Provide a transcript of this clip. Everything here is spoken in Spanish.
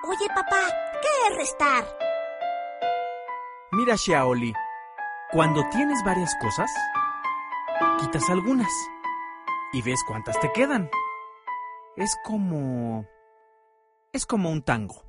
Oye, papá, ¿qué es restar? Mira, Xiaoli, cuando tienes varias cosas, quitas algunas y ves cuántas te quedan. Es como un tango.